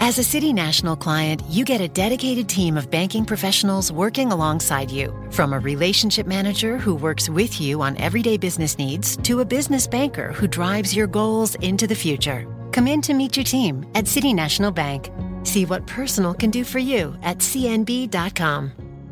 As a City National client, you get a dedicated team of banking professionals working alongside you. From a relationship manager who works with you on everyday business needs to a business banker who drives your goals into the future. Come in to meet your team at City National Bank. See what personal can do for you at cnb.com.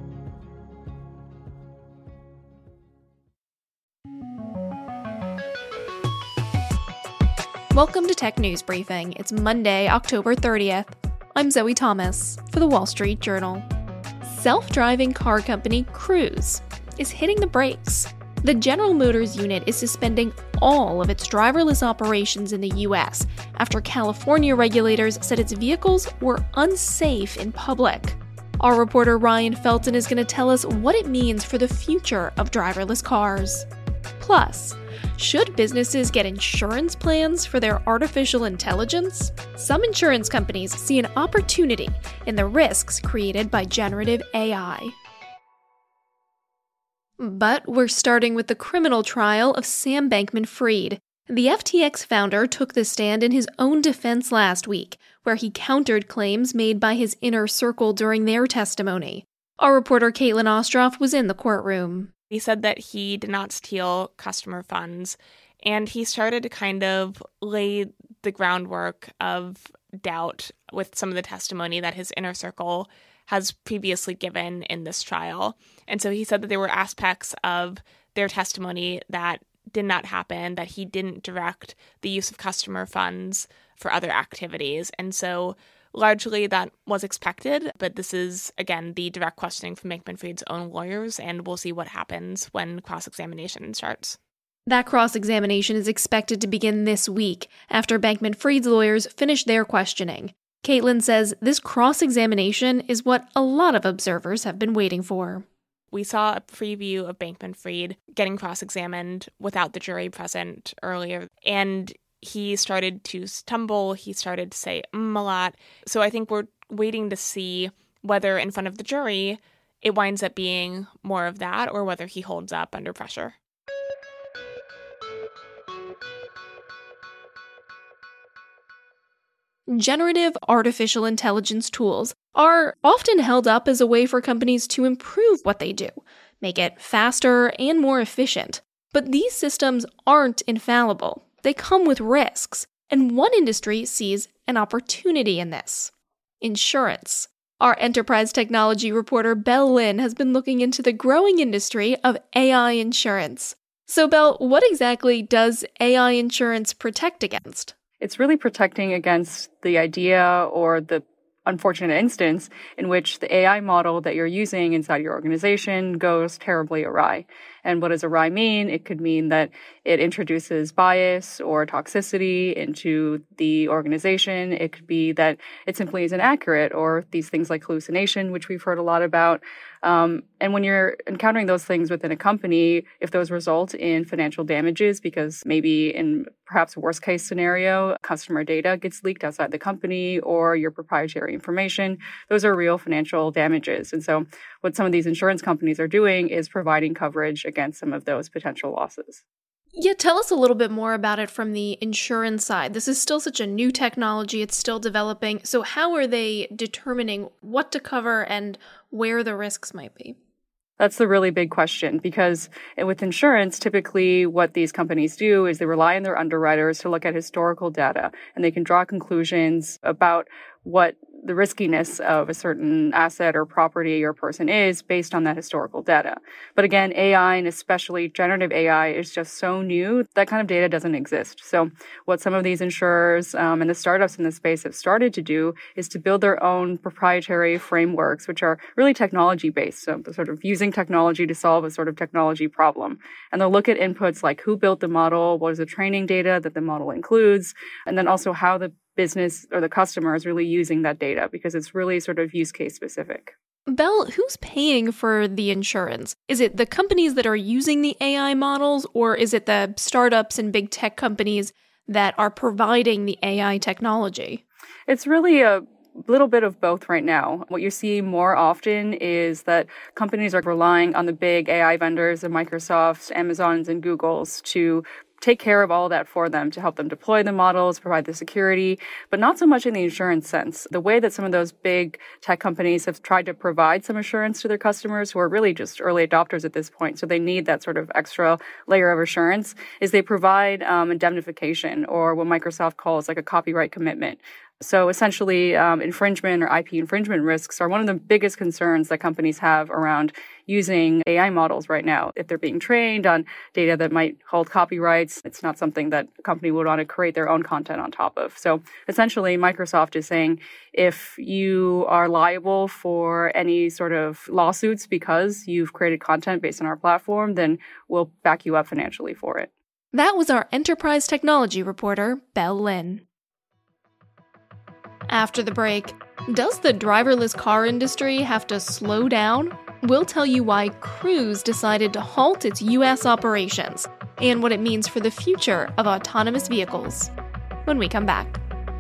Welcome to Tech News Briefing. It's Monday, October 30th. I'm Zoe Thomas for The Wall Street Journal. Self-driving car company Cruise is hitting the brakes. The General Motors unit is suspending all of its driverless operations in the U.S. after California regulators said its vehicles were unsafe in public. Our reporter Ryan Felton is going to tell us what it means for the future of driverless cars. Plus, should businesses get insurance plans for their artificial intelligence? Some insurance companies see an opportunity in the risks created by generative AI. But we're starting with the criminal trial of Sam Bankman-Fried. The FTX founder took the stand in his own defense last week, where he countered claims made by his inner circle during their testimony. Our reporter Caitlin Ostroff was in the courtroom. He said that he did not steal customer funds, and he started to kind of lay the groundwork of doubt with some of the testimony that his inner circle has previously given in this trial. And so he said that there were aspects of their testimony that did not happen, that he didn't direct the use of customer funds for other activities. And so largely that was expected, but this is, again, the direct questioning from Bankman-Fried's own lawyers, and we'll see what happens when cross-examination starts. That cross-examination is expected to begin this week, after Bankman-Fried's lawyers finish their questioning. Caitlin says this cross-examination is what a lot of observers have been waiting for. We saw a preview of Bankman-Fried getting cross-examined without the jury present earlier, and he started to stumble, he started to say a lot. So I think we're waiting to see whether in front of the jury it winds up being more of that or whether he holds up under pressure. Generative artificial intelligence tools are often held up as a way for companies to improve what they do, make it faster and more efficient. But these systems aren't infallible. They come with risks, and one industry sees an opportunity in this: insurance. Our enterprise technology reporter Belle Lynn has been looking into the growing industry of AI insurance. So Belle, what exactly does AI insurance protect against? It's really protecting against the idea or the unfortunate instance in which the AI model that you're using inside your organization goes terribly awry. And what does awry mean? It could mean that it introduces bias or toxicity into the organization. It could be that it simply isn't accurate, or these things like hallucination, which we've heard a lot about. And when you're encountering those things within a company, if those result in financial damages, because maybe in perhaps a worst case scenario, customer data gets leaked outside the company or your proprietary information, those are real financial damages. And so what some of these insurance companies are doing is providing coverage against some of those potential losses. Yeah, tell us a little bit more about it from the insurance side. This is still such a new technology, it's still developing. So how are they determining what to cover and where the risks might be? That's the really big question, because with insurance, typically what these companies do is they rely on their underwriters to look at historical data, and they can draw conclusions about what the riskiness of a certain asset or property or person is based on that historical data. But again, AI, and especially generative AI, is just so new, that kind of data doesn't exist. So what some of these insurers and the startups in this space have started to do is to build their own proprietary frameworks, which are really technology-based, so sort of using technology to solve a sort of technology problem. And they'll look at inputs like who built the model, what is the training data that the model includes, and then also how the business or the customer is really using that data, because it's really sort of use case specific. Belle, who's paying for the insurance? Is it the companies that are using the AI models, or is it the startups and big tech companies that are providing the AI technology? It's really a little bit of both right now. What you see more often is that companies are relying on the big AI vendors, the Microsofts, Amazons, and Googles to take care of all of that for them to help them deploy the models, provide the security, but not so much in the insurance sense. The way that some of those big tech companies have tried to provide some assurance to their customers who are really just early adopters at this point, so they need that sort of extra layer of assurance, is they provide indemnification, or what Microsoft calls like a copyright commitment. So essentially, infringement or IP infringement risks are one of the biggest concerns that companies have around using AI models right now. If they're being trained on data that might hold copyrights, it's not something that a company would want to create their own content on top of. So essentially, Microsoft is saying if you are liable for any sort of lawsuits because you've created content based on our platform, then we'll back you up financially for it. That was our enterprise technology reporter, Belle Lynn. After the break, does the driverless car industry have to slow down? We'll tell you why Cruise decided to halt its U.S. operations and what it means for the future of autonomous vehicles when we come back.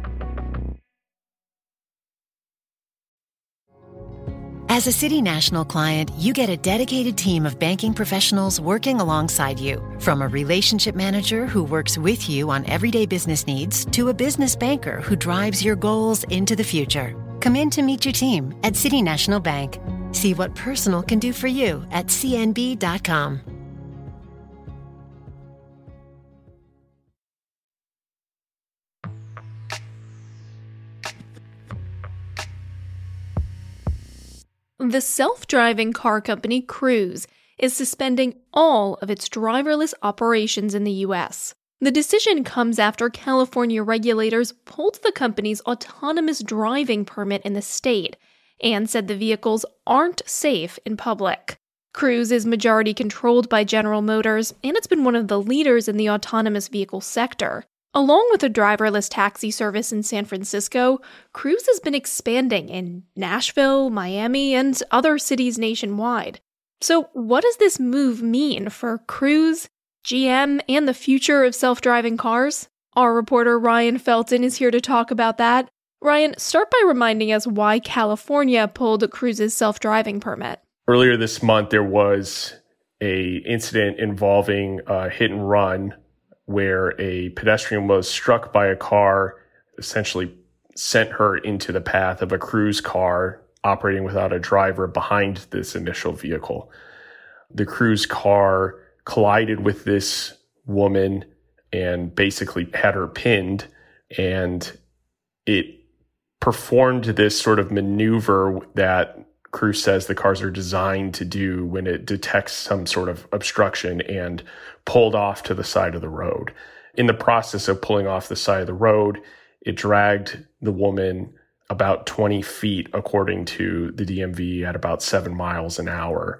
As a City National client, you get a dedicated team of banking professionals working alongside you. From a relationship manager who works with you on everyday business needs to a business banker who drives your goals into the future. Come in to meet your team at City National Bank. See what personal can do for you at cnb.com. The self-driving car company Cruise is suspending all of its driverless operations in the U.S. The decision comes after California regulators pulled the company's autonomous driving permit in the state and said the vehicles aren't safe in public. Cruise is majority controlled by General Motors, and it's been one of the leaders in the autonomous vehicle sector. Along with a driverless taxi service in San Francisco, Cruise has been expanding in Nashville, Miami, and other cities nationwide. So what does this move mean for Cruise, GM, and the future of self-driving cars? Our reporter Ryan Felton is here to talk about that. Ryan, start by reminding us why California pulled Cruise's self-driving permit. Earlier this month, there was an incident involving a hit and run where a pedestrian was struck by a car, essentially sent her into the path of a Cruise car operating without a driver behind this initial vehicle. The Cruise car collided with this woman and basically had her pinned, and it performed this sort of maneuver that Cruise says the cars are designed to do when it detects some sort of obstruction, and pulled off to the side of the road. In the process of pulling off the side of the road, it dragged the woman about 20 feet, according to the DMV, at about 7 miles an hour.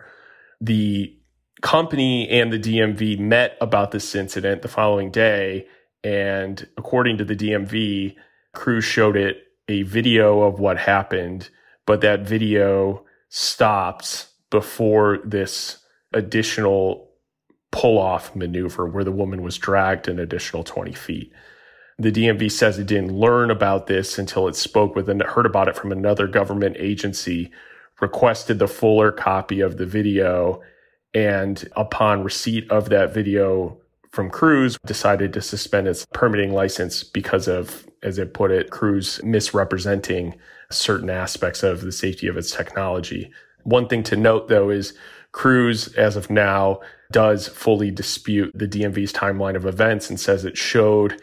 The company and the DMV met about this incident the following day, and according to the DMV, Cruise showed it a video of what happened, but that video stops before this additional pull-off maneuver where the woman was dragged an additional 20 feet. The DMV says it didn't learn about this until it heard about it from another government agency, requested the fuller copy of the video, and upon receipt of that video from Cruise, decided to suspend its permitting license because of, as it put it, Cruise misrepresenting certain aspects of the safety of its technology. One thing to note, though, is Cruise, as of now, does fully dispute the DMV's timeline of events and says it showed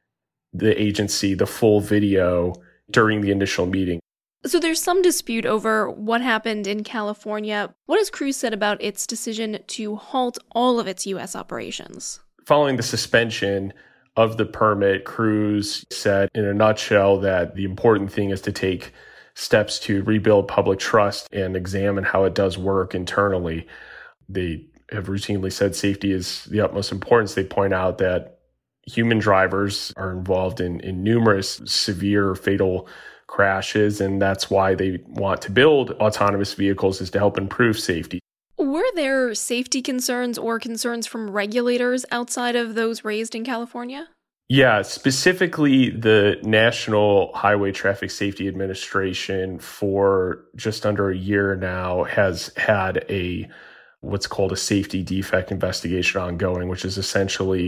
the agency the full video during the initial meeting. So there's some dispute over what happened in California. What has Cruise said about its decision to halt all of its U.S. operations? Following the suspension of the permit, Cruise said in a nutshell that the important thing is to take steps to rebuild public trust and examine how it does work internally. They have routinely said safety is the utmost importance. They point out that human drivers are involved in numerous severe fatal crashes, and that's why they want to build autonomous vehicles, is to help improve safety. Were there safety concerns or concerns from regulators outside of those raised in California? Yeah, specifically the National Highway Traffic Safety Administration for just under a year now has had what's called a safety defect investigation ongoing, which is essentially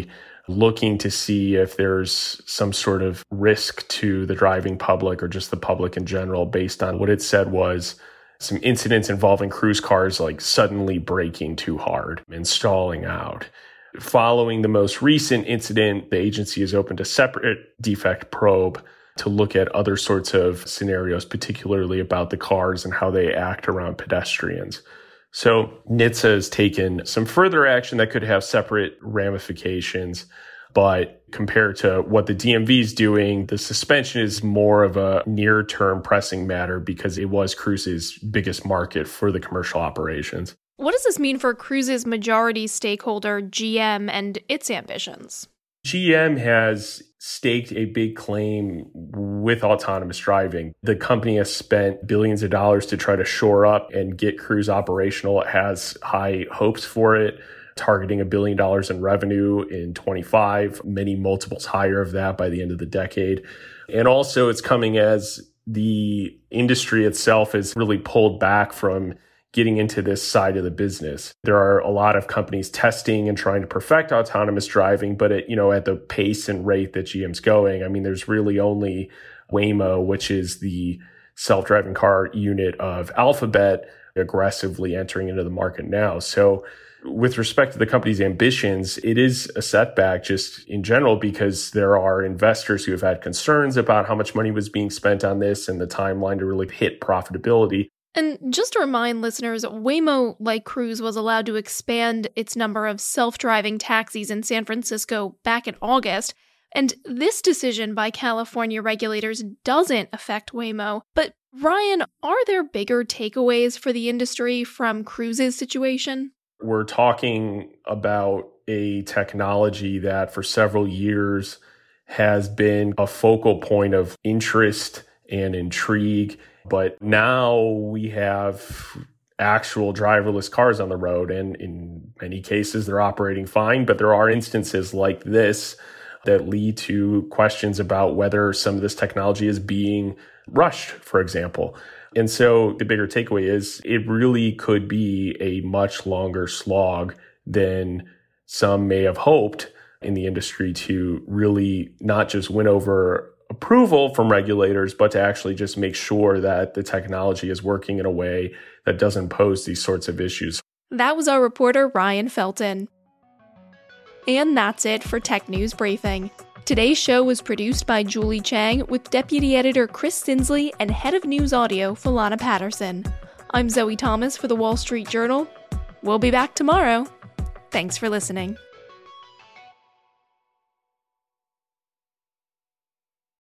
looking to see if there's some sort of risk to the driving public or just the public in general based on what it said was some incidents involving cruise cars like suddenly braking too hard and stalling out. Following the most recent incident, the agency has opened a separate defect probe to look at other sorts of scenarios, particularly about the cars and how they act around pedestrians. So NHTSA has taken some further action that could have separate ramifications, but compared to what the DMV is doing, the suspension is more of a near-term pressing matter because it was Cruise's biggest market for the commercial operations. What does this mean for Cruise's majority stakeholder, GM, and its ambitions? GM has staked a big claim with autonomous driving. The company has spent billions of dollars to try to shore up and get Cruise operational. It has high hopes for it, targeting $1 billion in revenue in 2025, many multiples higher of that by the end of the decade. And also it's coming as the industry itself is really pulled back from getting into this side of the business. There are a lot of companies testing and trying to perfect autonomous driving, but at the pace and rate that GM's going, I mean, there's really only Waymo, which is the self-driving car unit of Alphabet, aggressively entering into the market now. So with respect to the company's ambitions, it is a setback just in general because there are investors who have had concerns about how much money was being spent on this and the timeline to really hit profitability. And just to remind listeners, Waymo, like Cruise, was allowed to expand its number of self-driving taxis in San Francisco back in August. And this decision by California regulators doesn't affect Waymo. But Ryan, are there bigger takeaways for the industry from Cruise's situation? We're talking about a technology that for several years has been a focal point of interest and intrigue. But now we have actual driverless cars on the road, and in many cases, they're operating fine. But there are instances like this that lead to questions about whether some of this technology is being rushed, for example. And so the bigger takeaway is it really could be a much longer slog than some may have hoped in the industry to really not just win over approval from regulators, but to actually just make sure that the technology is working in a way that doesn't pose these sorts of issues. That was our reporter, Ryan Felton. And that's it for Tech News Briefing. Today's show was produced by Julie Chang with Deputy Editor Chris Sinsley and Head of News Audio Philana Patterson. I'm Zoe Thomas for The Wall Street Journal. We'll be back tomorrow. Thanks for listening.